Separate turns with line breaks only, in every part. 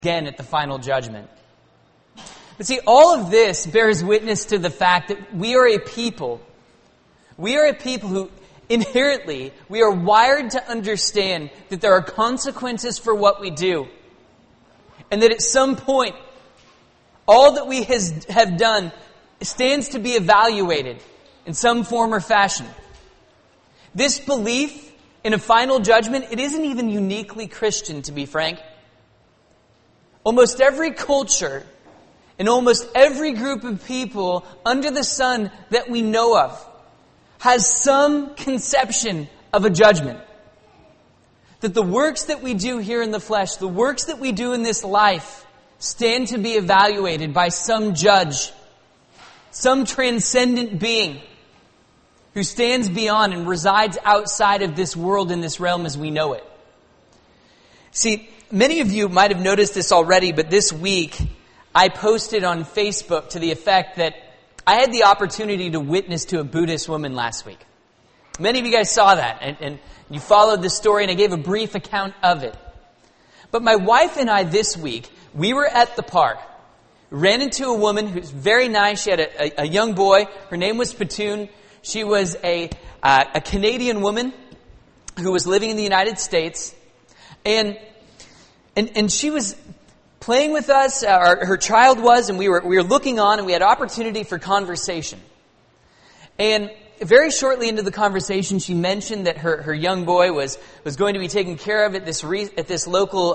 again at the final judgment. But see, all of this bears witness to the fact that we are a people who inherently, we are wired to understand that there are consequences for what we do. And that at some point, all that we have done stands to be evaluated in some form or fashion. This belief in a final judgment, it isn't even uniquely Christian, to be frank. Almost every culture and almost every group of people under the sun that we know of has some conception of a judgment. That the works that we do here in the flesh, the works that we do in this life, stand to be evaluated by some judge, some transcendent being who stands beyond and resides outside of this world and this realm as we know it. See, many of you might have noticed this already, but this week I posted on Facebook to the effect that I had the opportunity to witness to a Buddhist woman last week. Many of you guys saw that, and you followed the story, and I gave a brief account of it. But my wife and I this week, we were at the park, ran into a woman who's very nice. She had a young boy. Her name was Patoon. She was a Canadian woman who was living in the United States, and she was playing with us. Her child was, and we were looking on, and we had opportunity for conversation. And very shortly into the conversation, she mentioned that her young boy was going to be taken care of at this local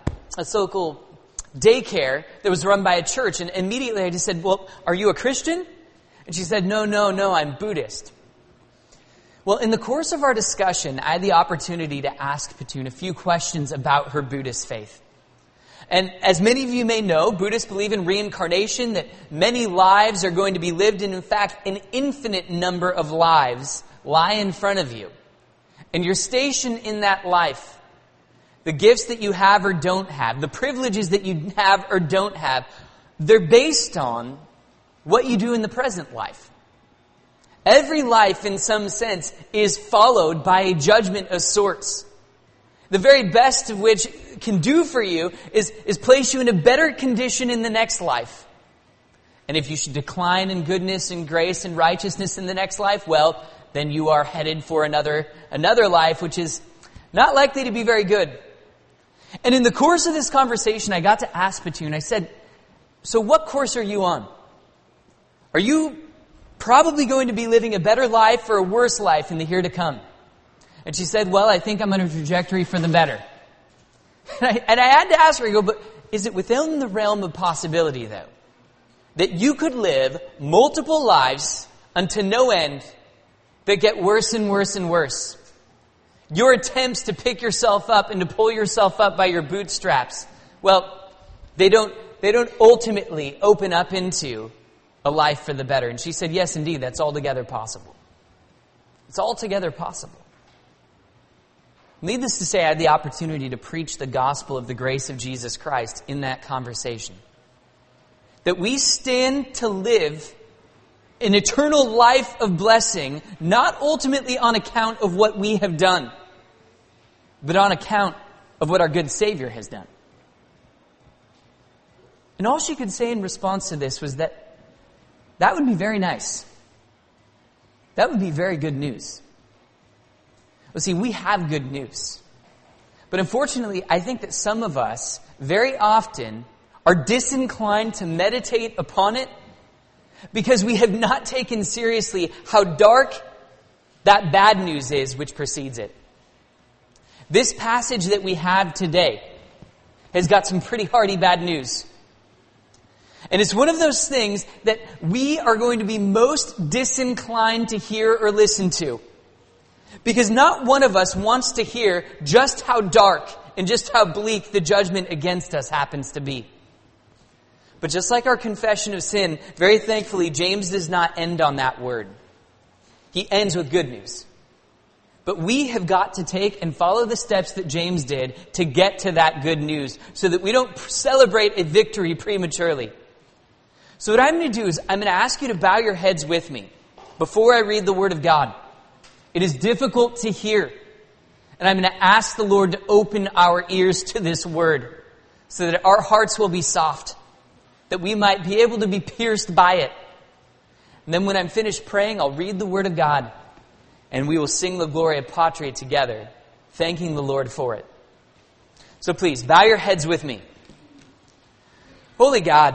daycare that was run by a church. And immediately I just said, "Well, are you a Christian?" And she said, No, I'm Buddhist. Well, in the course of our discussion, I had the opportunity to ask Patoon a few questions about her Buddhist faith. And as many of you may know, Buddhists believe in reincarnation, that many lives are going to be lived, and in fact, an infinite number of lives lie in front of you. And your station in that life, the gifts that you have or don't have, the privileges that you have or don't have, they're based on what you do in the present life. Every life, in some sense, is followed by a judgment of sorts. The very best of which can do for you is place you in a better condition in the next life. And if you should decline in goodness and grace and righteousness in the next life, well, then you are headed for another life which is not likely to be very good. And in the course of this conversation, I got to ask Patoon, I said, "So what course are you on? Are you probably going to be living a better life or a worse life in the here to come?" And she said, "Well, I think I'm on a trajectory for the better." And I had to ask her, I go, "But is it within the realm of possibility, though, that you could live multiple lives unto no end that get worse and worse and worse? Your attempts to pick yourself up and to pull yourself up by your bootstraps, well, they don't ultimately open up into a life for the better." And she said, "Yes, indeed, that's altogether possible. It's altogether possible." Needless to say, I had the opportunity to preach the gospel of the grace of Jesus Christ in that conversation. That we stand to live an eternal life of blessing, not ultimately on account of what we have done, but on account of what our good Savior has done. And all she could say in response to this was that would be very nice. That would be very good news. Well, see, we have good news. But unfortunately, I think that some of us very often are disinclined to meditate upon it because we have not taken seriously how dark that bad news is which precedes it. This passage that we have today has got some pretty hearty bad news. And it's one of those things that we are going to be most disinclined to hear or listen to. Because not one of us wants to hear just how dark and just how bleak the judgment against us happens to be. But just like our confession of sin, very thankfully, James does not end on that word. He ends with good news. But we have got to take and follow the steps that James did to get to that good news so that we don't celebrate a victory prematurely. So what I'm going to do is I'm going to ask you to bow your heads with me before I read the Word of God. It is difficult to hear. And I'm going to ask the Lord to open our ears to this Word so that our hearts will be soft, that we might be able to be pierced by it. And then when I'm finished praying, I'll read the Word of God, and we will sing the Gloria Patri together, thanking the Lord for it. So please, bow your heads with me. Holy God,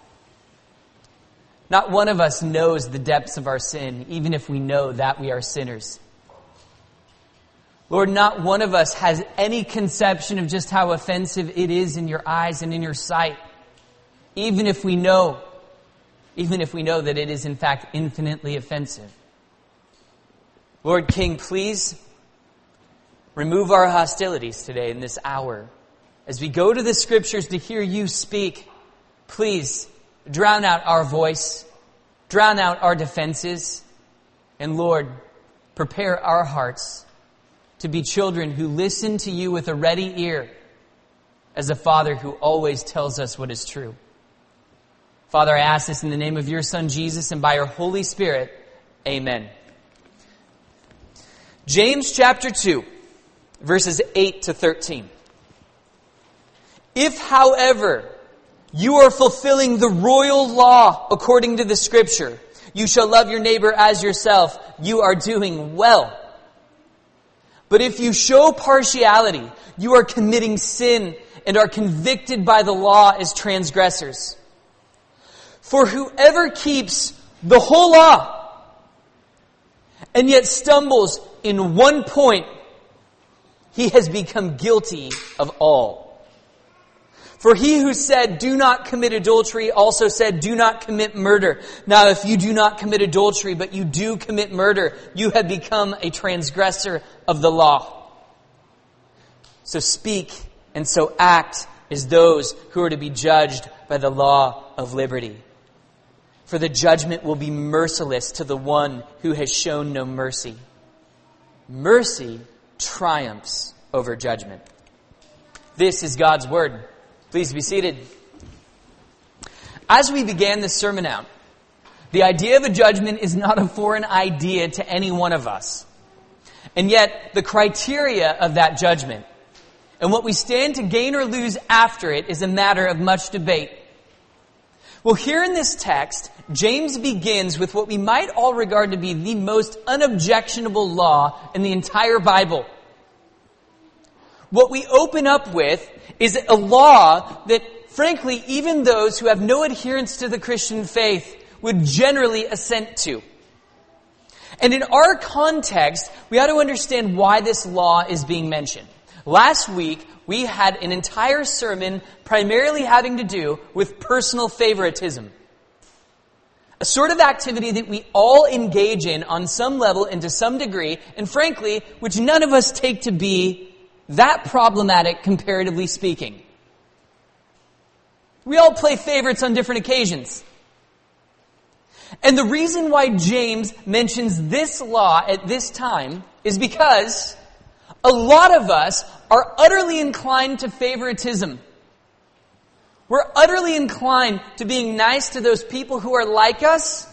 not one of us knows the depths of our sin, even if we know that we are sinners. Lord, not one of us has any conception of just how offensive it is in your eyes and in your sight, even if we know that it is in fact infinitely offensive. Lord King, please remove our hostilities today in this hour. As we go to the Scriptures to hear you speak, please drown out our voice, drown out our defenses, and Lord, prepare our hearts to be children who listen to you with a ready ear, as a Father who always tells us what is true. Father, I ask this in the name of your Son, Jesus, and by your Holy Spirit. Amen. James chapter 2, verses 8 to 13. If, however, you are fulfilling the royal law according to the Scripture, you shall love your neighbor as yourself, you are doing well. But if you show partiality, you are committing sin and are convicted by the law as transgressors. For whoever keeps the whole law and yet stumbles in one point, he has become guilty of all. For he who said, do not commit adultery, also said, do not commit murder. Now if you do not commit adultery, but you do commit murder, you have become a transgressor of the law. So speak and so act as those who are to be judged by the law of liberty. For the judgment will be merciless to the one who has shown no mercy. Mercy triumphs over judgment. This is God's word. Please be seated. As we began this sermon out, the idea of a judgment is not a foreign idea to any one of us. And yet, the criteria of that judgment and what we stand to gain or lose after it is a matter of much debate. Well, here in this text, James begins with what we might all regard to be the most unobjectionable law in the entire Bible. What we open up with is a law that, frankly, even those who have no adherence to the Christian faith would generally assent to. And in our context, we ought to understand why this law is being mentioned. Last week, we had an entire sermon primarily having to do with personal favoritism. A sort of activity that we all engage in on some level and to some degree, and frankly, which none of us take to be that problematic, comparatively speaking. We all play favorites on different occasions. And the reason why James mentions this law at this time is because a lot of us are utterly inclined to favoritism. We're utterly inclined to being nice to those people who are like us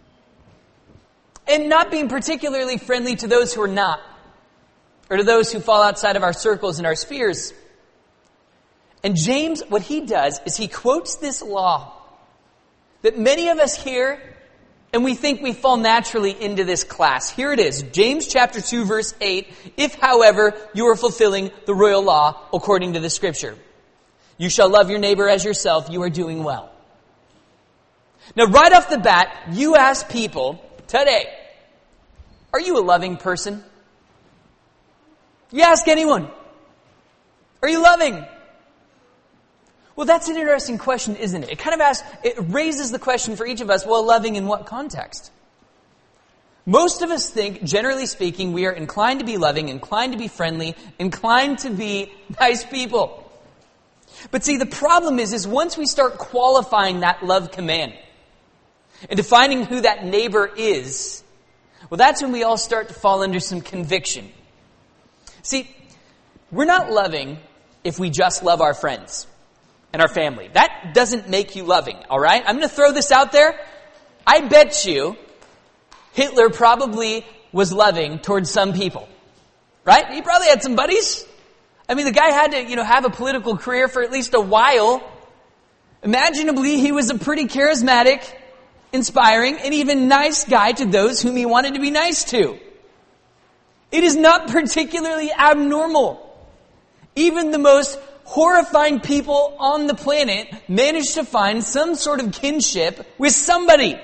and not being particularly friendly to those who are not, or to those who fall outside of our circles and our spheres. And James, what he does is he quotes this law that many of us hear and we think we fall naturally into this class. Here it is, James chapter 2, verse 8. If, however, you are fulfilling the royal law according to the Scripture, you shall love your neighbor as yourself, you are doing well. Now, right off the bat, you ask people today, are you a loving person? You ask anyone, are you loving? Well, that's an interesting question, isn't it? It raises the question for each of us, well, loving in what context? Most of us think, generally speaking, we are inclined to be loving, inclined to be friendly, inclined to be nice people. But see, the problem is once we start qualifying that love command and defining who that neighbor is, well, that's when we all start to fall under some conviction. See, we're not loving if we just love our friends and our family. That doesn't make you loving, all right? I'm going to throw this out there. I bet you Hitler probably was loving towards some people, right? He probably had some buddies. I mean, the guy had to, have a political career for at least a while. Imaginably, he was a pretty charismatic, inspiring, and even nice guy to those whom he wanted to be nice to. It is not particularly abnormal. Even the most horrifying people on the planet manage to find some sort of kinship with somebody.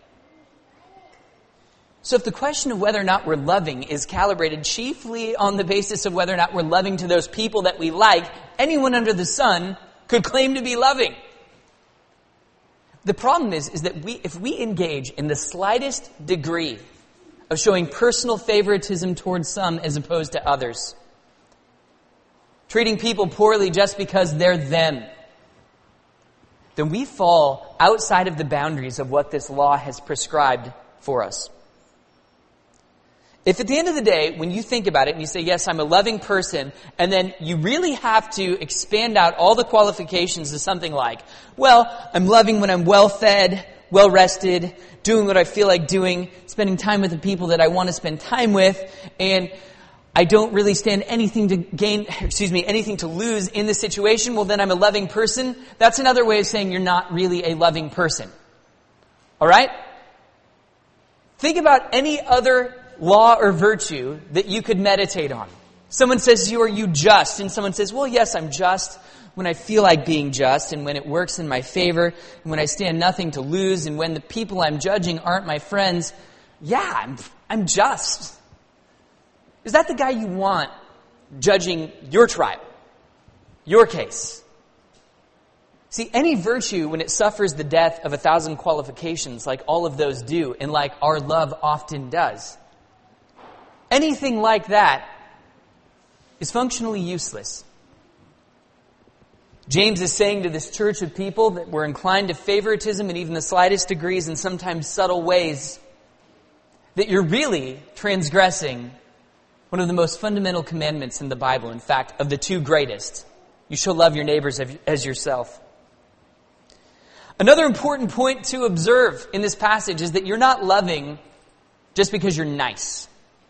So if the question of whether or not we're loving is calibrated chiefly on the basis of whether or not we're loving to those people that we like, anyone under the sun could claim to be loving. The problem is that if we engage in the slightest degree of showing personal favoritism towards some as opposed to others, treating people poorly just because they're them, then we fall outside of the boundaries of what this law has prescribed for us. If at the end of the day, when you think about it and you say, yes, I'm a loving person, and then you really have to expand out all the qualifications to something like, well, I'm loving when I'm well-fed, well-rested, doing what I feel like doing, spending time with the people that I want to spend time with, and I don't really stand anything to lose in the situation, well, then I'm a loving person. That's another way of saying you're not really a loving person. All right? Think about any other law or virtue that you could meditate on. Someone says to you, are you just? And someone says, well, yes, I'm just when I feel like being just and when it works in my favor and when I stand nothing to lose and when the people I'm judging aren't my friends. Yeah, I'm just. Is that the guy you want judging your trial, your case? See, any virtue, when it suffers the death of 1,000 qualifications, like all of those do, and like our love often does, anything like that is functionally useless. James is saying to this church of people that were inclined to favoritism in even the slightest degrees and sometimes subtle ways, that you're really transgressing one of the most fundamental commandments in the Bible. In fact, of the two greatest, you shall love your neighbors as yourself. Another important point to observe in this passage is that you're not loving just because you're nice.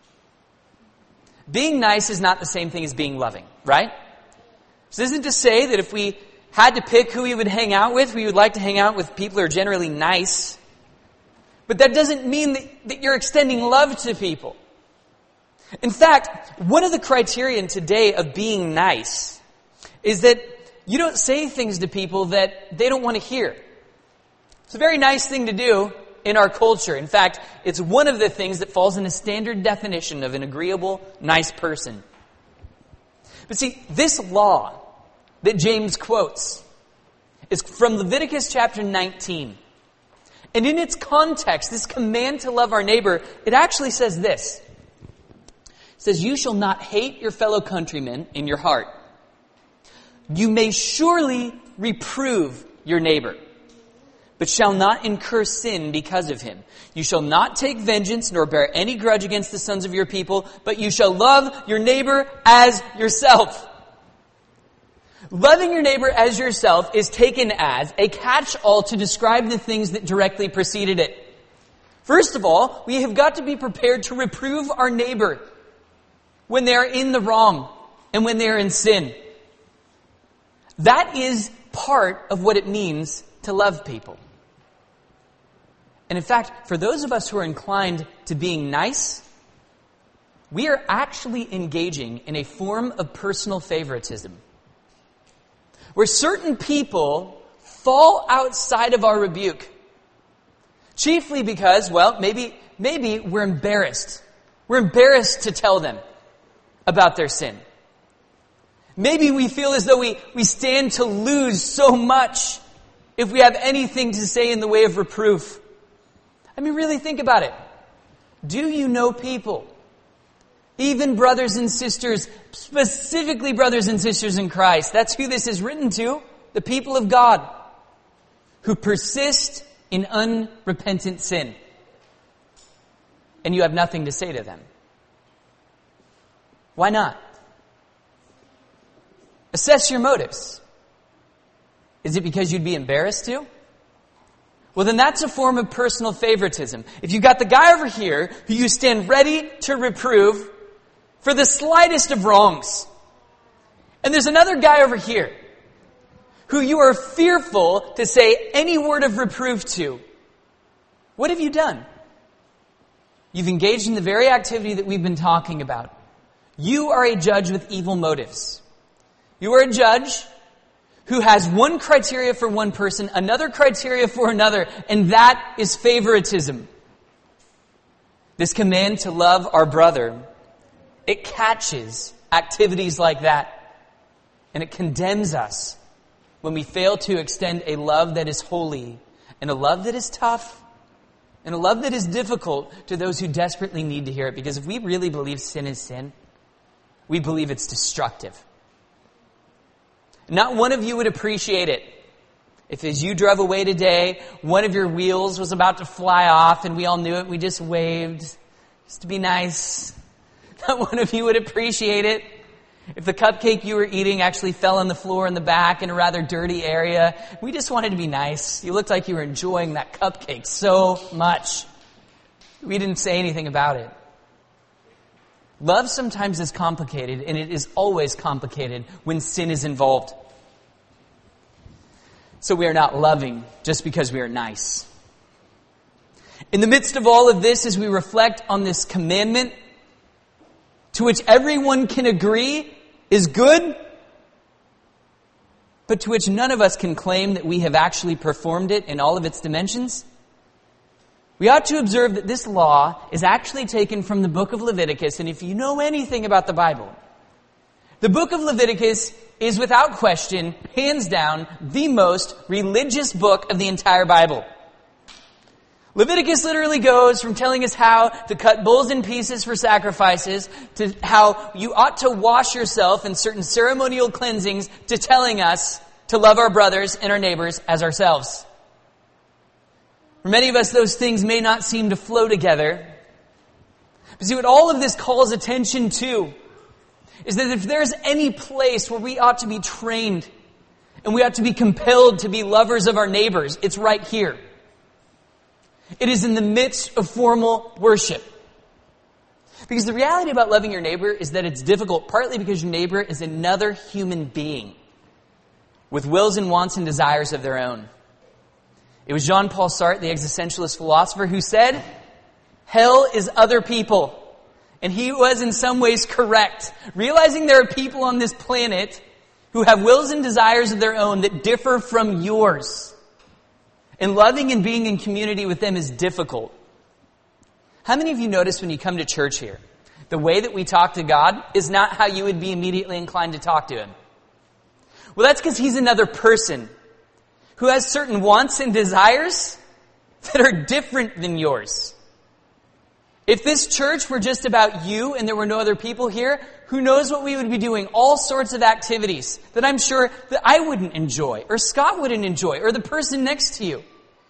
Being nice is not the same thing as being loving, right? So this isn't to say that if we had to pick who we would hang out with, we would like to hang out with people who are generally nice. But that doesn't mean that you're extending love to people. In fact, one of the criterion today of being nice is that you don't say things to people that they don't want to hear. It's a very nice thing to do in our culture. In fact, it's one of the things that falls in a standard definition of an agreeable, nice person. But see, this law that James quotes is from Leviticus chapter 19. And in its context, this command to love our neighbor, it actually says this. It says, you shall not hate your fellow countrymen in your heart. You may surely reprove your neighbor, but shall not incur sin because of him. You shall not take vengeance nor bear any grudge against the sons of your people, but you shall love your neighbor as yourself. Loving your neighbor as yourself is taken as a catch-all to describe the things that directly preceded it. First of all, we have got to be prepared to reprove our neighbor when they are in the wrong and when they are in sin. That is part of what it means to love people. And in fact, for those of us who are inclined to being nice, we are actually engaging in a form of personal favoritism, where certain people fall outside of our rebuke, chiefly because, well, maybe we're embarrassed. We're embarrassed to tell them about their sin. Maybe we feel as though we stand to lose so much if we have anything to say in the way of reproof. I mean, really think about it. Do you know people, even brothers and sisters, specifically brothers and sisters in Christ, that's who this is written to, the people of God, who persist in unrepentant sin, and you have nothing to say to them? Why not? Assess your motives. Is it because you'd be embarrassed to? Well, then that's a form of personal favoritism. If you've got the guy over here who you stand ready to reprove for the slightest of wrongs, And there's another guy over here who you are fearful to say any word of reproof to. What have you done? You've engaged in the very activity that we've been talking about. You are a judge with evil motives. You are a judge who has one criteria for one person, another criteria for another, and that is favoritism. This command to love our brother, it catches activities like that, and it condemns us when we fail to extend a love that is holy, and a love that is tough, and a love that is difficult to those who desperately need to hear it. Because if we really believe sin is sin, we believe it's destructive. Not one of you would appreciate it if, as you drove away today, one of your wheels was about to fly off and we all knew it. We just waved just to be nice. Not one of you would appreciate it if the cupcake you were eating actually fell on the floor in the back in a rather dirty area. We just wanted to be nice. You looked like you were enjoying that cupcake so much. We didn't say anything about it. Love sometimes is complicated, and it is always complicated when sin is involved. So we are not loving just because we are nice. In the midst of all of this, as we reflect on this commandment, to which everyone can agree is good, but to which none of us can claim that we have actually performed it in all of its dimensions, we ought to observe that this law is actually taken from the book of Leviticus. And if you know anything about the Bible, the book of Leviticus is without question, hands down, the most religious book of the entire Bible. Leviticus literally goes from telling us how to cut bulls in pieces for sacrifices, to how you ought to wash yourself in certain ceremonial cleansings, to telling us to love our brothers and our neighbors as ourselves. For many of us, those things may not seem to flow together. But see, what all of this calls attention to is that if there's any place where we ought to be trained and we ought to be compelled to be lovers of our neighbors, it's right here. It is in the midst of formal worship. Because the reality about loving your neighbor is that it's difficult, partly because your neighbor is another human being with wills and wants and desires of their own. It was Jean-Paul Sartre, the existentialist philosopher, who said, hell is other people. And he was in some ways correct. Realizing there are people on this planet who have wills and desires of their own that differ from yours. And loving and being in community with them is difficult. How many of you notice when you come to church here, the way that we talk to God is not how you would be immediately inclined to talk to Him? Well, that's because He's another person who has certain wants and desires that are different than yours. If this church were just about you and there were no other people here, who knows what we would be doing? All sorts of activities that I'm sure that I wouldn't enjoy, or Scott wouldn't enjoy, or the person next to you.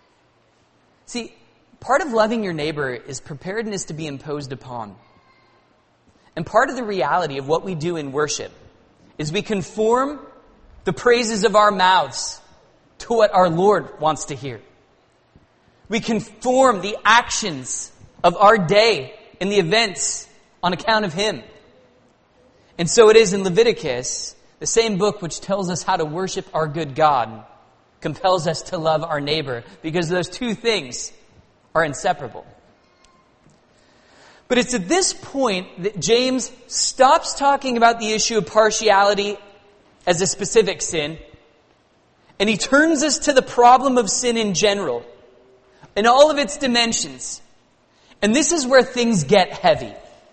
See, part of loving your neighbor is preparedness to be imposed upon. And part of the reality of what we do in worship is we conform the praises of our mouths to what our Lord wants to hear. We conform the actions of our day and the events on account of Him. And so it is in Leviticus, the same book which tells us how to worship our good God, compels us to love our neighbor, because those two things are inseparable. But it's at this point that James stops talking about the issue of partiality as a specific sin, and he turns us to the problem of sin in general, in all of its dimensions. And this is where things get heavy.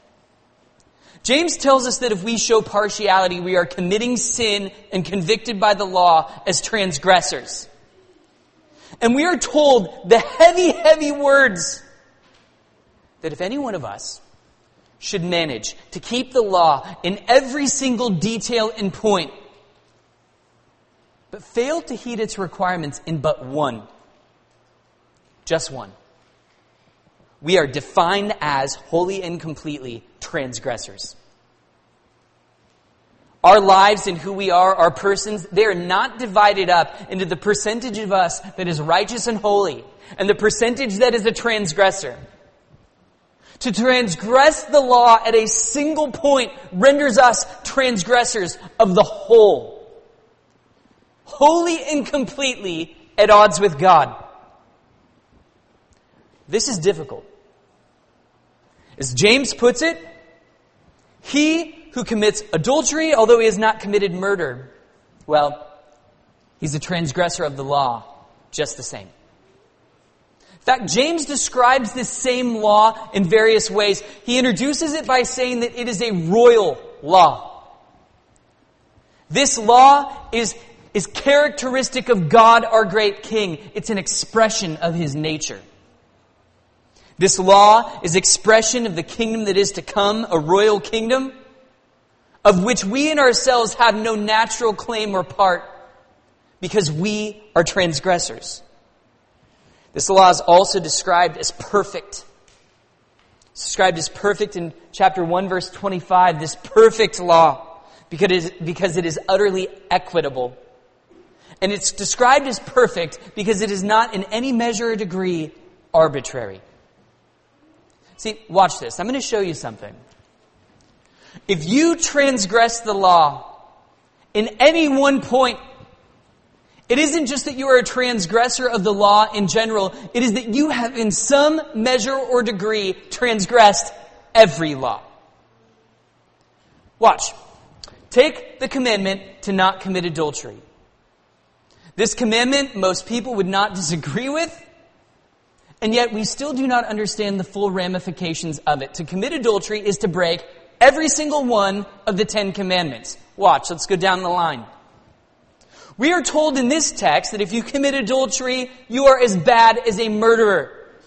James tells us that if we show partiality, we are committing sin and convicted by the law as transgressors. And we are told the heavy, heavy words that if any one of us should manage to keep the law in every single detail and point, but fail to heed its requirements in but one, just one, we are defined as wholly and completely transgressors. Our lives and who we are, our persons, they are not divided up into the percentage of us that is righteous and holy and the percentage that is a transgressor. To transgress the law at a single point renders us transgressors of the whole. Wholly and completely at odds with God. This is difficult. As James puts it, he who commits adultery, although he has not committed murder, well, he's a transgressor of the law, just the same. In fact, James describes this same law in various ways. He introduces it by saying that it is a royal law. This law is characteristic of God, our great King. It's an expression of His nature. This law is expression of the kingdom that is to come, a royal kingdom, of which we in ourselves have no natural claim or part, because we are transgressors. This law is also described as perfect. It's described as perfect in chapter 1, verse 25, this perfect law, because it is utterly equitable. And it's described as perfect because it is not in any measure or degree arbitrary. See, watch this. I'm going to show you something. If you transgress the law in any one point, it isn't just that you are a transgressor of the law in general. It is that you have in some measure or degree transgressed every law. Watch. Take the commandment to not commit adultery. This commandment most people would not disagree with, and yet we still do not understand the full ramifications of it. To commit adultery is to break every single one of the 10 commandments. Watch, let's go down the line. We are told in this text that if you commit adultery, you are as bad as a murderer.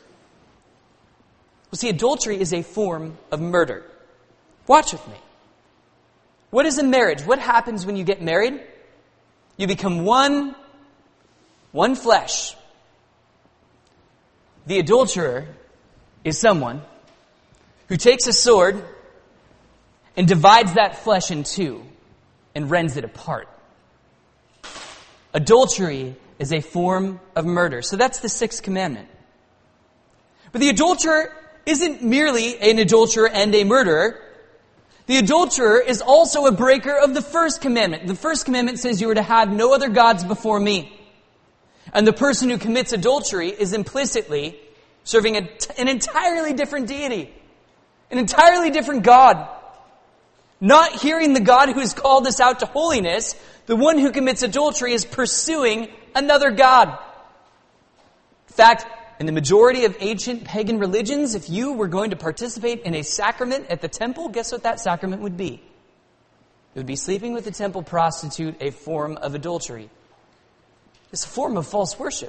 Well, see, adultery is a form of murder. Watch with me. What is a marriage? What happens when you get married? You become one flesh. The adulterer is someone who takes a sword and divides that flesh in two and rends it apart. Adultery is a form of murder. So that's the 6th commandment. But the adulterer isn't merely an adulterer and a murderer. The adulterer is also a breaker of the 1st commandment. The 1st commandment says you are to have no other gods before me. And the person who commits adultery is implicitly serving an entirely different deity, an entirely different God. Not hearing the God who has called us out to holiness, the one who commits adultery is pursuing another God. In fact, in the majority of ancient pagan religions, if you were going to participate in a sacrament at the temple, guess what that sacrament would be? It would be sleeping with a temple prostitute, a form of adultery. It's a form of false worship.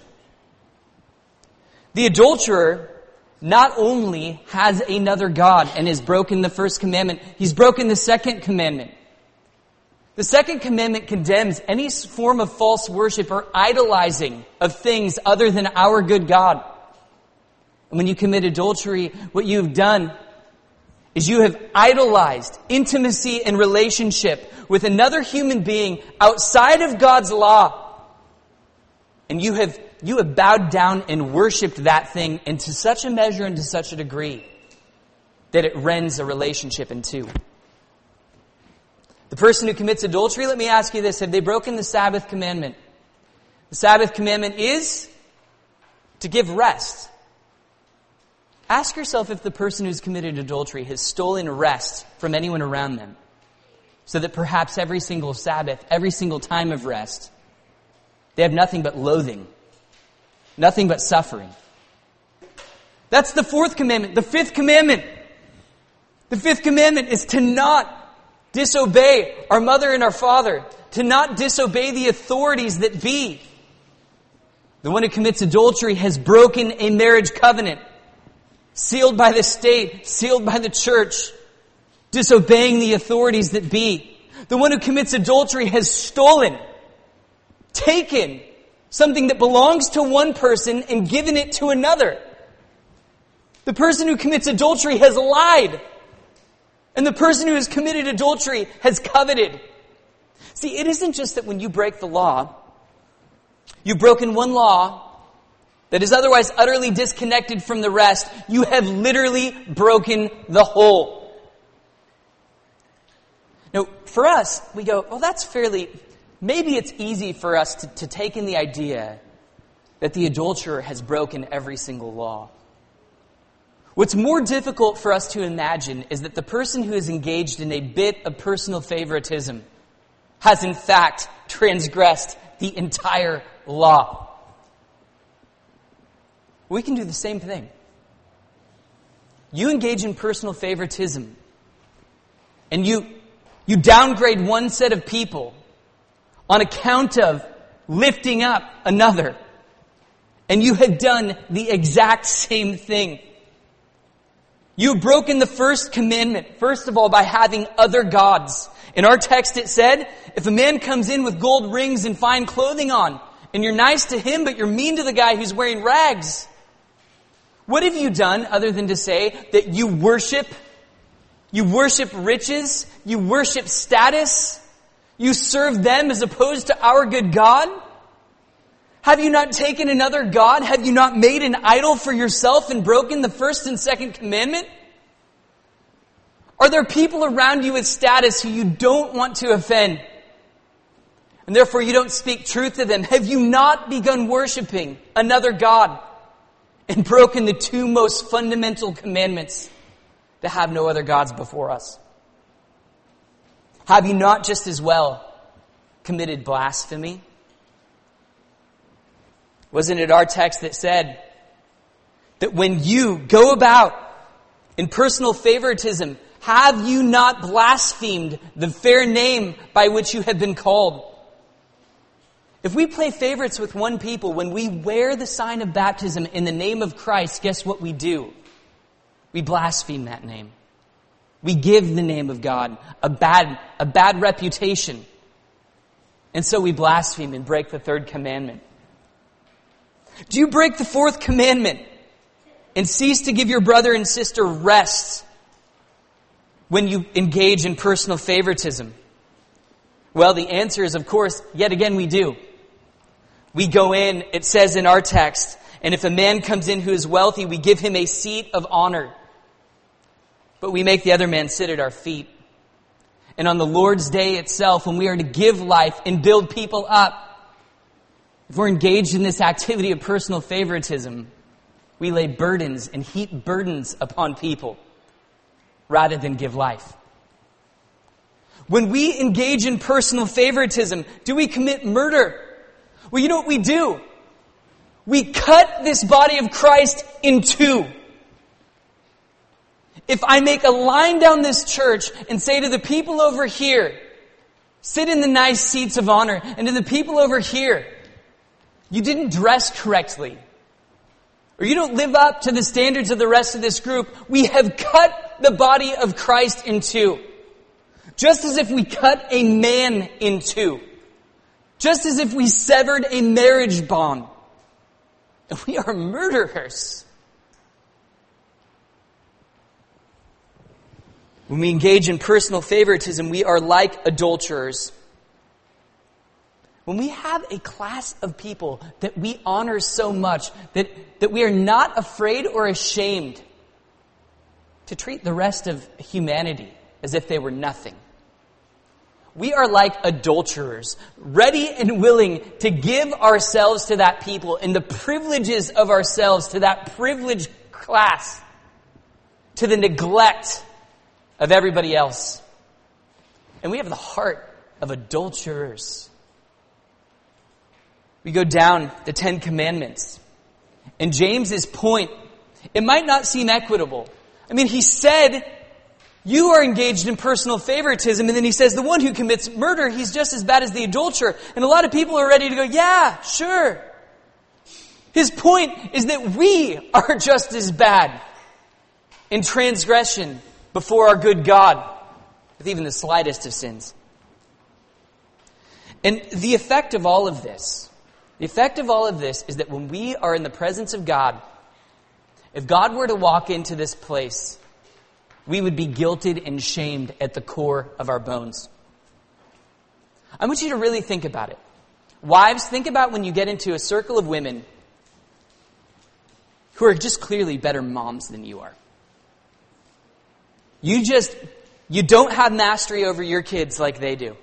The adulterer not only has another God and has broken the 1st commandment, he's broken the 2nd commandment. The 2nd commandment condemns any form of false worship or idolizing of things other than our good God. And when you commit adultery, what you've done is you have idolized intimacy and relationship with another human being outside of God's law. And you have bowed down and worshipped that thing into such a measure and to such a degree that it rends a relationship in two. The person who commits adultery, let me ask you this, have they broken the Sabbath commandment? The Sabbath commandment is to give rest. Ask yourself if the person who's committed adultery has stolen rest from anyone around them, so that perhaps every single Sabbath, every single time of rest, they have nothing but loathing, nothing but suffering. That's the 4th commandment. The 5th commandment. The 5th commandment is to not disobey our mother and our father, to not disobey the authorities that be. The one who commits adultery has broken a marriage covenant, sealed by the state, sealed by the church, disobeying the authorities that be. The one who commits adultery has stolen, taken something that belongs to one person and given it to another. The person who commits adultery has lied. And the person who has committed adultery has coveted. See, it isn't just that when you break the law, you've broken one law that is otherwise utterly disconnected from the rest, you have literally broken the whole. Now, for us, we go, well, maybe it's easy for us to take in the idea that the adulterer has broken every single law. What's more difficult for us to imagine is that the person who is engaged in a bit of personal favoritism has in fact transgressed the entire law. We can do the same thing. You engage in personal favoritism, and you downgrade one set of people on account of lifting up another. And you have done the exact same thing. You've broken the first commandment, first of all, by having other gods. In our text it said, if a man comes in with gold rings and fine clothing on, and you're nice to him, but you're mean to the guy who's wearing rags, what have you done other than to say that you worship riches, you worship status, you serve them as opposed to our good God? Have you not taken another god? Have you not made an idol for yourself and broken the first and second commandment? Are there people around you with status who you don't want to offend? And therefore you don't speak truth to them? Have you not begun worshiping another god and broken the two most fundamental commandments, to have no other gods before us? Have you not just as well committed blasphemy? Wasn't it our text that said that when you go about in personal favoritism, have you not blasphemed the fair name by which you have been called? If we play favorites with one people, when we wear the sign of baptism in the name of Christ, guess what we do? We blaspheme that name. We give the name of God a bad reputation. And so we blaspheme and break the third commandment. Do you break the fourth commandment and cease to give your brother and sister rest when you engage in personal favoritism? Well, the answer is, of course, yet again we do. We go in, it says in our text, and if a man comes in who is wealthy, we give him a seat of honor. But we make the other man sit at our feet. And on the Lord's day itself, when we are to give life and build people up, if we're engaged in this activity of personal favoritism, we lay burdens and heap burdens upon people rather than give life. When we engage in personal favoritism, do we commit murder? Well, you know what we do? We cut this body of Christ in two. If I make a line down this church and say to the people over here, sit in the nice seats of honor, and to the people over here, you didn't dress correctly, or you don't live up to the standards of the rest of this group, we have cut the body of Christ in two. Just as if we cut a man in two. Just as if we severed a marriage bond. And we are murderers. When we engage in personal favoritism, we are like adulterers. When we have a class of people that we honor so much that we are not afraid or ashamed to treat the rest of humanity as if they were nothing. We are like adulterers, ready and willing to give ourselves to that people and the privileges of ourselves to that privileged class, to the neglect of everybody else. And we have the heart of adulterers. We go down the 10 Commandments. And James's point, it might not seem equitable. I mean, he said, you are engaged in personal favoritism, and then he says, the one who commits murder, he's just as bad as the adulterer. And a lot of people are ready to go, yeah, sure. His point is that we are just as bad in transgression before our good God, with even the slightest of sins. And the effect of all of this is that when we are in the presence of God, if God were to walk into this place, we would be guilted and shamed at the core of our bones. I want you to really think about it. Wives, think about when you get into a circle of women who are just clearly better moms than you are. You don't have mastery over your kids like they do.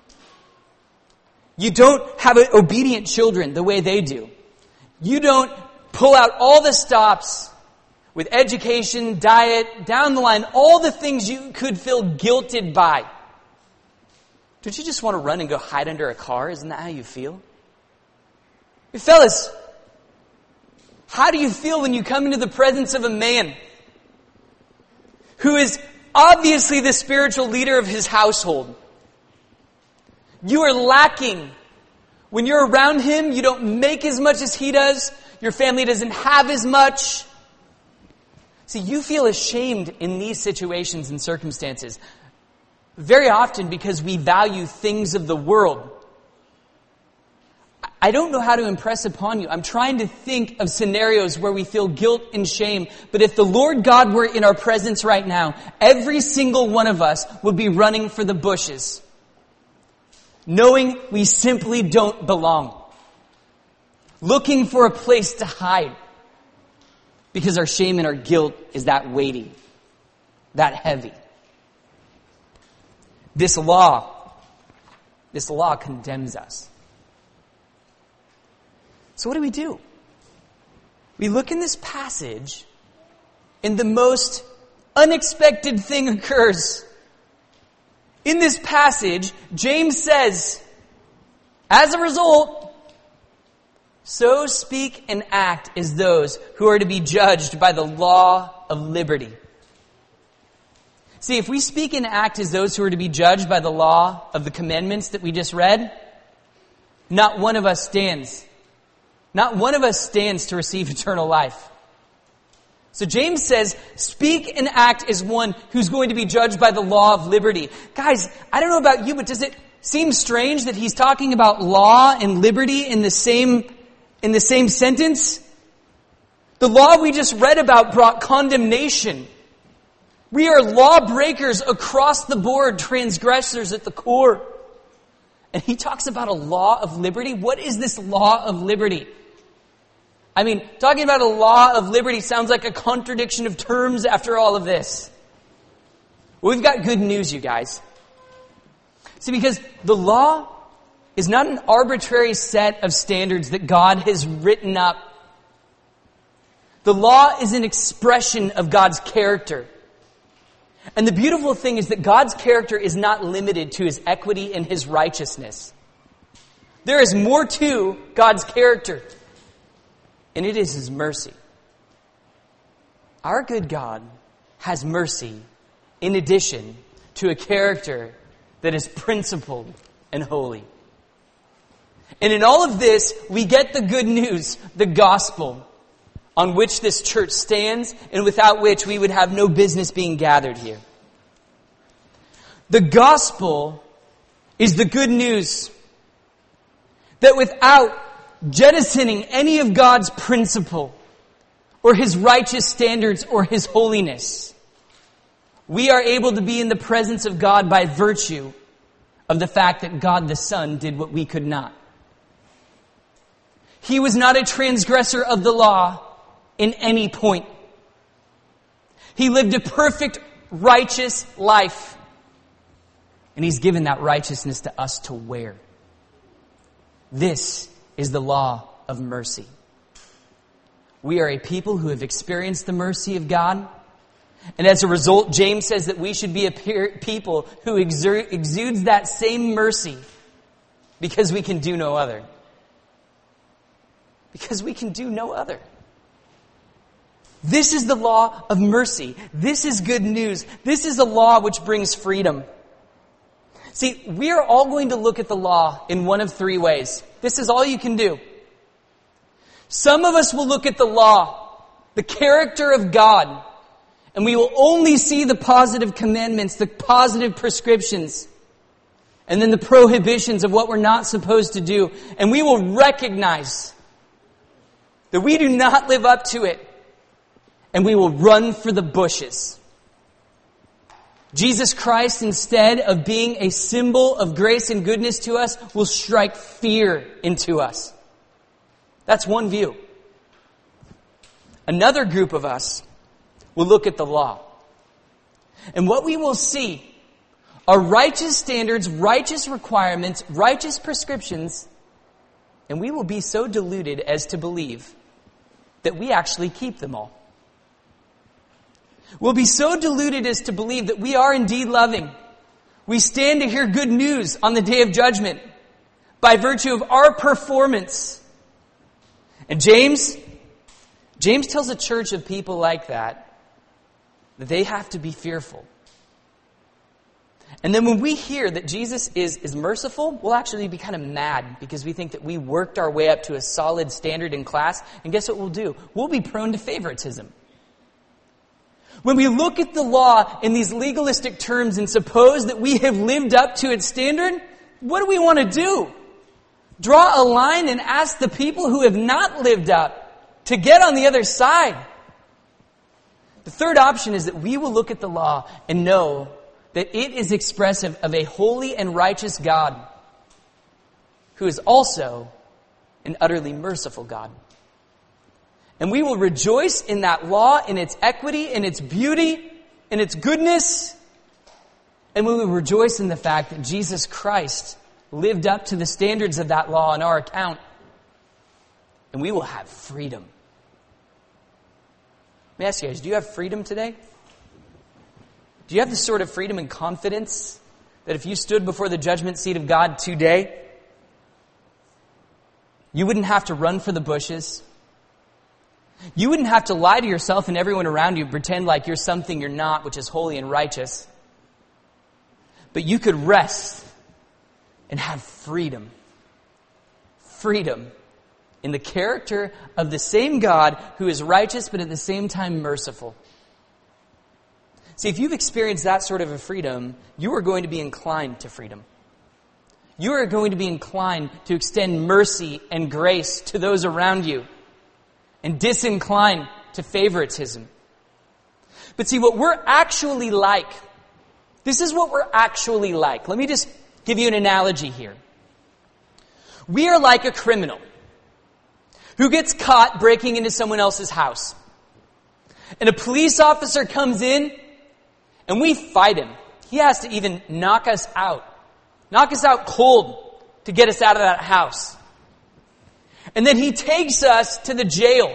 You don't have obedient children the way they do. You don't pull out all the stops with education, diet, down the line, all the things you could feel guilted by. Don't you just want to run and go hide under a car? Isn't that how you feel? Hey, fellas, how do you feel when you come into the presence of a man who is obviously the spiritual leader of his household? You are lacking. When you're around him, you don't make as much as he does. Your family doesn't have as much. See, you feel ashamed in these situations and circumstances very often because we value things of the world. I don't know how to impress upon you. I'm trying to think of scenarios where we feel guilt and shame. But if the Lord God were in our presence right now, every single one of us would be running for the bushes, knowing we simply don't belong, looking for a place to hide because our shame and our guilt is that weighty, that heavy. This law condemns us. So what do? We look in this passage and the most unexpected thing occurs. In this passage, James says, as a result, so speak and act as those who are to be judged by the law of liberty. See, if we speak and act as those who are to be judged by the law of the commandments that we just read, not one of us stands. Not one of us stands to receive eternal life. So James says, speak and act as one who's going to be judged by the law of liberty. Guys, I don't know about you, but does it seem strange that he's talking about law and liberty in the same sentence? The law we just read about brought condemnation. We are lawbreakers across the board, transgressors at the core. And he talks about a law of liberty. What is this law of liberty? I mean, talking about a law of liberty sounds like a contradiction of terms after all of this. Well, we've got good news, you guys. See, because the law is not an arbitrary set of standards that God has written up. The law is an expression of God's character. And the beautiful thing is that God's character is not limited to his equity and his righteousness. There is more to God's character, and it is his mercy. Our good God has mercy in addition to a character that is principled and holy. And in all of this, we get the good news, the gospel, on which this church stands and without which we would have no business being gathered here. The gospel is the good news that without jettisoning any of God's principle or his righteous standards or his holiness, we are able to be in the presence of God by virtue of the fact that God the Son did what we could not. He was not a transgressor of the law in any point. He lived a perfect, righteous life. And he's given that righteousness to us to wear. This is the law of mercy. We are a people who have experienced the mercy of God. And as a result, James says that we should be a people who exudes that same mercy because we can do no other. Because we can do no other. This is the law of mercy. This is good news. This is a law which brings freedom. See, we are all going to look at the law in one of three ways. This is all you can do. Some of us will look at the law, the character of God, and we will only see the positive commandments, the positive prescriptions, and then the prohibitions of what we're not supposed to do. And we will recognize that we do not live up to it, and we will run for the bushes. Jesus Christ, instead of being a symbol of grace and goodness to us, will strike fear into us. That's one view. Another group of us will look at the law. And what we will see are righteous standards, righteous requirements, righteous prescriptions, and we will be so deluded as to believe that we actually keep them all. We'll be so deluded as to believe that we are indeed loving. We stand to hear good news on the day of judgment by virtue of our performance. And James tells a church of people like that they have to be fearful. And then when we hear that Jesus is merciful, we'll actually be kind of mad because we think that we worked our way up to a solid standard in class. And guess what we'll do? We'll be prone to favoritism. When we look at the law in these legalistic terms and suppose that we have lived up to its standard, what do we want to do? Draw a line and ask the people who have not lived up to get on the other side. The third option is that we will look at the law and know that it is expressive of a holy and righteous God who is also an utterly merciful God. And we will rejoice in that law, in its equity, in its beauty, in its goodness. And we will rejoice in the fact that Jesus Christ lived up to the standards of that law on our account. And we will have freedom. Let me ask you guys, do you have freedom today? Do you have the sort of freedom and confidence that if you stood before the judgment seat of God today, you wouldn't have to run for the bushes? You wouldn't have to lie to yourself and everyone around you, pretend like you're something you're not, which is holy and righteous. But you could rest and have freedom. Freedom in the character of the same God who is righteous but at the same time merciful. See, if you've experienced that sort of a freedom, you are going to be inclined to freedom. You are going to be inclined to extend mercy and grace to those around you and disinclined to favoritism. But see, what we're actually like, this is what we're actually like. Let me just give you an analogy here. We are like a criminal who gets caught breaking into someone else's house. And a police officer comes in and we fight him. He has to even knock us out cold to get us out of that house. And then he takes us to the jail.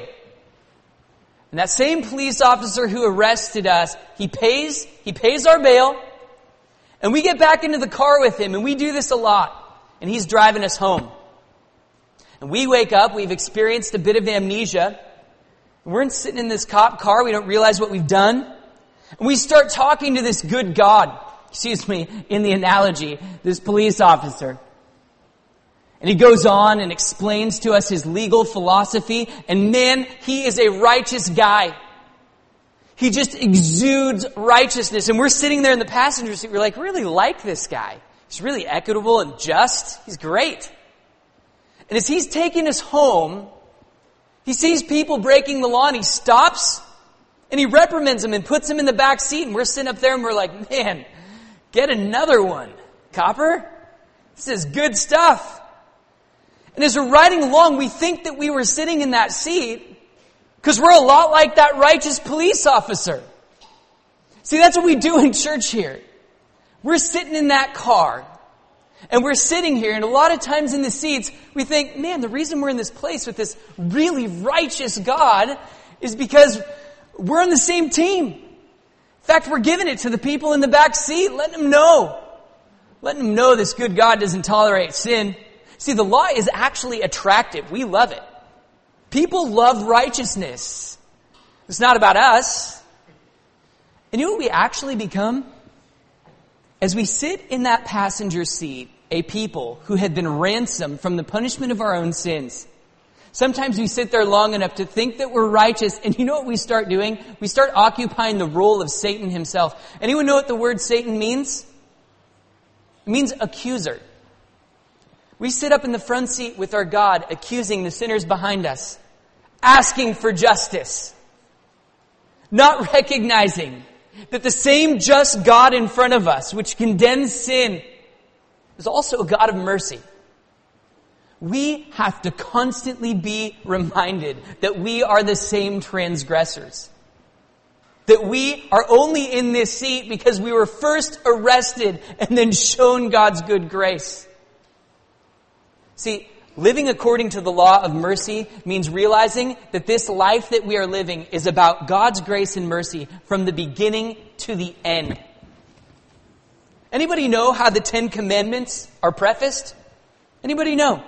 And that same police officer who arrested us, he pays our bail. And we get back into the car with him, and we do this a lot. And he's driving us home. And we wake up, we've experienced a bit of amnesia. And we're sitting in this cop car, we don't realize what we've done. And we start talking to this good God, in the analogy, this police officer. And he goes on and explains to us his legal philosophy. And man, he is a righteous guy. He just exudes righteousness. And we're sitting there in the passenger seat. We're like, really like this guy. He's really equitable and just. He's great. And as he's taking us home, he sees people breaking the law and he stops and he reprimands them and puts them in the back seat. And we're sitting up there and we're like, man, get another one, copper. This is good stuff. And as we're riding along, we think that we were sitting in that seat because we're a lot like that righteous police officer. See, that's what we do in church here. We're sitting in that car. And we're sitting here, and a lot of times in the seats, we think, man, the reason we're in this place with this really righteous God is because we're on the same team. In fact, we're giving it to the people in the back seat, letting them know. Letting them know this good God doesn't tolerate sin. See, the law is actually attractive. We love it. People love righteousness. It's not about us. And you know what we actually become? As we sit in that passenger seat, a people who had been ransomed from the punishment of our own sins. Sometimes we sit there long enough to think that we're righteous, and you know what we start doing? We start occupying the role of Satan himself. Anyone know what the word Satan means? It means accuser. We sit up in the front seat with our God, accusing the sinners behind us, asking for justice, not recognizing that the same just God in front of us, which condemns sin, is also a God of mercy. We have to constantly be reminded that we are the same transgressors. That we are only in this seat because we were first arrested and then shown God's good grace. See, living according to the law of mercy means realizing that this life that we are living is about God's grace and mercy from the beginning to the end. Anybody know how the Ten Commandments are prefaced? Anybody know?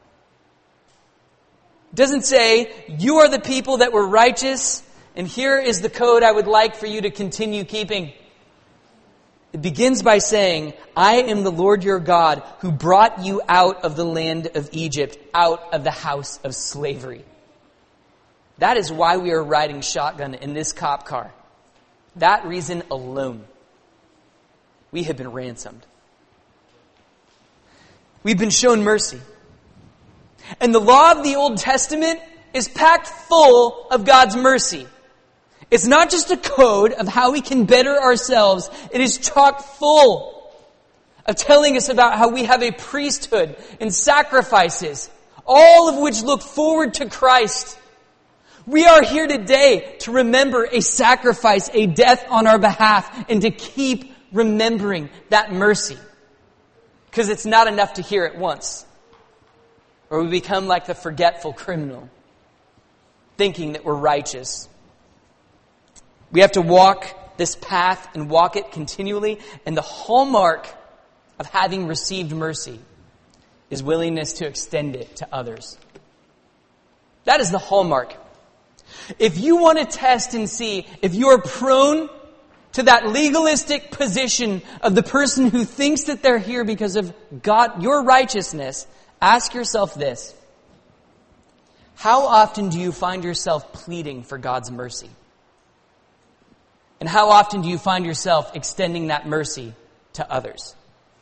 It doesn't say, you are the people that were righteous, and here is the code I would like for you to continue keeping. It begins by saying, I am the Lord your God who brought you out of the land of Egypt, out of the house of slavery. That is why we are riding shotgun in this cop car. That reason alone. We have been ransomed. We've been shown mercy. And the law of the Old Testament is packed full of God's mercy. It's not just a code of how we can better ourselves. It is chock full of telling us about how we have a priesthood and sacrifices, all of which look forward to Christ. We are here today to remember a sacrifice, a death on our behalf, and to keep remembering that mercy. Because it's not enough to hear it once. Or we become like the forgetful criminal, thinking that we're righteous. We have to walk this path and walk it continually. And the hallmark of having received mercy is willingness to extend it to others. That is the hallmark. If you want to test and see if you are prone to that legalistic position of the person who thinks that they're here because of God, your righteousness, ask yourself this. How often do you find yourself pleading for God's mercy? And how often do you find yourself extending that mercy to others?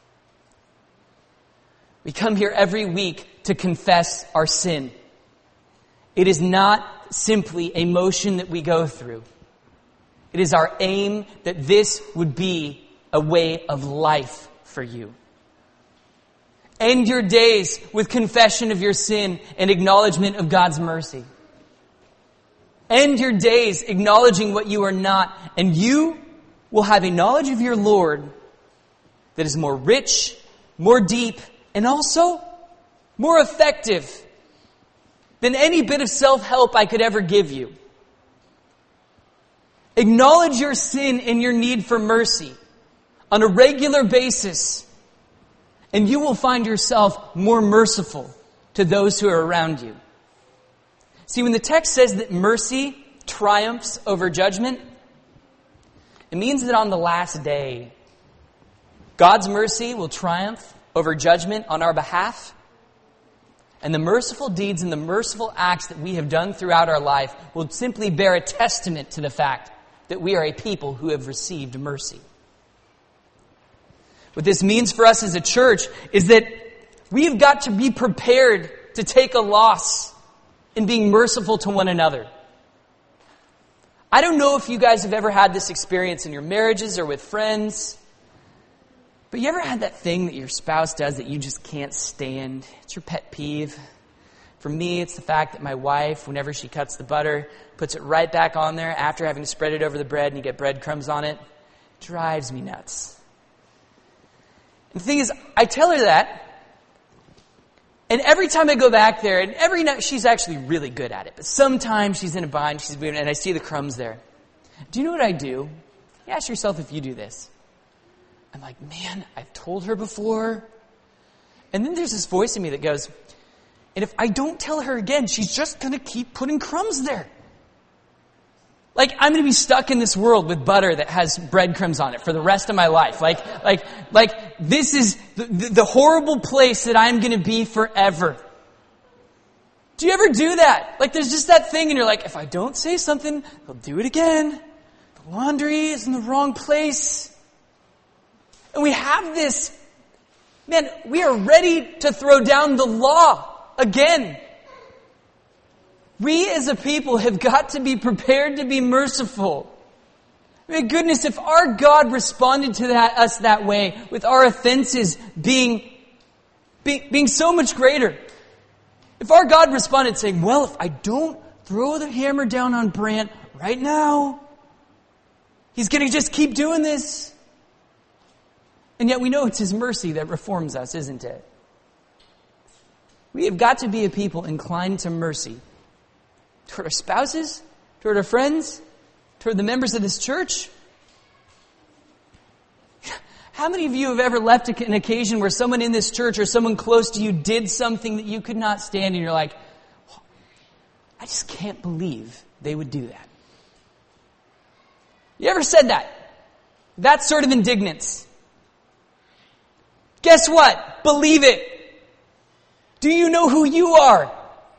We come here every week to confess our sin. It is not simply a motion that we go through. It is our aim that this would be a way of life for you. End your days with confession of your sin and acknowledgement of God's mercy. End your days acknowledging what you are not, and you will have a knowledge of your Lord that is more rich, more deep, and also more effective than any bit of self-help I could ever give you. Acknowledge your sin and your need for mercy on a regular basis, and you will find yourself more merciful to those who are around you. See, when the text says that mercy triumphs over judgment, it means that on the last day, God's mercy will triumph over judgment on our behalf. And the merciful deeds and the merciful acts that we have done throughout our life will simply bear a testament to the fact that we are a people who have received mercy. What this means for us as a church is that we've got to be prepared to take a loss in being merciful to one another. I don't know if you guys have ever had this experience in your marriages or with friends, but you ever had that thing that your spouse does that you just can't stand? It's your pet peeve. For me, it's the fact that my wife, whenever she cuts the butter, puts it right back on there after having spread it over the bread and you get breadcrumbs on it. It drives me nuts. And the thing is, I tell her that, and every time I go back there, and every night, she's actually really good at it, but sometimes she's in a bind, and I see the crumbs there. Do you know what I do? You ask yourself if you do this. I'm like, man, I've told her before. And then there's this voice in me that goes, and if I don't tell her again, she's just going to keep putting crumbs there. Like, I'm going to be stuck in this world with butter that has breadcrumbs on it for the rest of my life. Like this is the horrible place that I'm going to be forever. Do you ever do that? Like, there's just that thing and you're like, if I don't say something, they'll do it again. The laundry is in the wrong place. And we have this, man, we are ready to throw down the law again. We as a people have got to be prepared to be merciful. I mean, goodness, if our God responded to us that way, with our offenses being so much greater, If our God responded saying, well, if I don't throw the hammer down on Brant right now, he's going to just keep doing this. And yet we know it's his mercy that reforms us, isn't it? We have got to be a people inclined to mercy toward our spouses, toward our friends, toward the members of this church. How many of you have ever left an occasion where someone in this church or someone close to you did something that you could not stand and you're like, I just can't believe they would do that? You ever said that? That sort of indignance. Guess what? Believe it. Do you know who you are?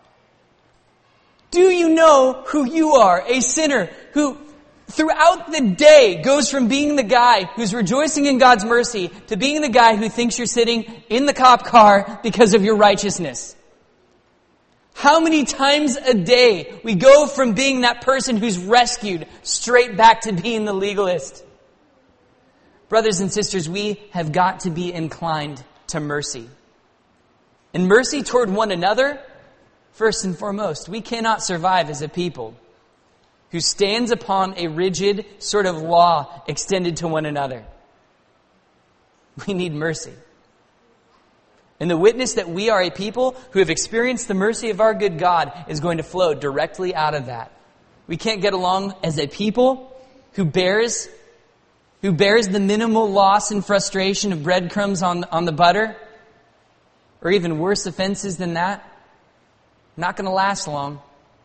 Do you know who you are? A sinner who throughout the day goes from being the guy who's rejoicing in God's mercy to being the guy who thinks you're sitting in the cop car because of your righteousness. How many times a day we go from being that person who's rescued straight back to being the legalist? Brothers and sisters, we have got to be inclined to mercy. And mercy toward one another, first and foremost. We cannot survive as a people who stands upon a rigid sort of law extended to one another. We need mercy. And the witness that we are a people who have experienced the mercy of our good God is going to flow directly out of that. We can't get along as a people who bears the minimal loss and frustration of breadcrumbs on the butter, or even worse offenses than that. Not going to last long.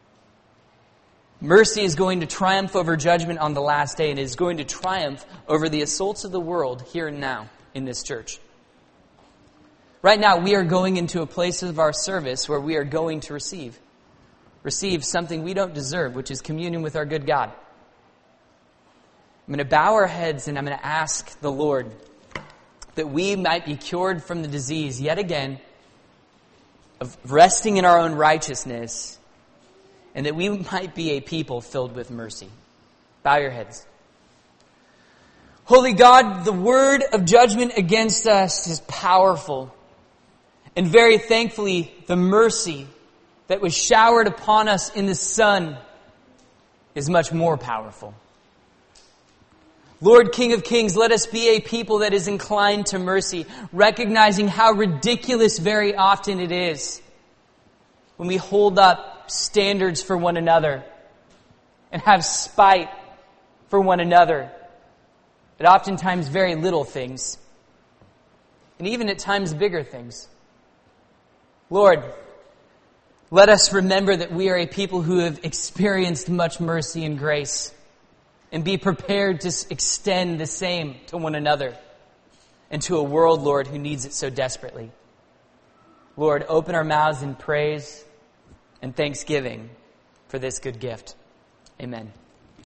Mercy is going to triumph over judgment on the last day, and is going to triumph over the assaults of the world here and now in this church. Right now, we are going into a place of our service where we are going to receive something we don't deserve, which is communion with our good God. I'm going to bow our heads and I'm going to ask the Lord that we might be cured from the disease yet again of resting in our own righteousness, and that we might be a people filled with mercy. Bow your heads. Holy God, the word of judgment against us is powerful. And very thankfully, the mercy that was showered upon us in the Son is much more powerful. Lord, King of Kings, let us be a people that is inclined to mercy, recognizing how ridiculous very often it is when we hold up standards for one another and have spite for one another at oftentimes very little things, and even at times bigger things. Lord, let us remember that we are a people who have experienced much mercy and grace, and be prepared to extend the same to one another and to a world, Lord, who needs it so desperately. Lord, open our mouths in praise and thanksgiving for this good gift. Amen.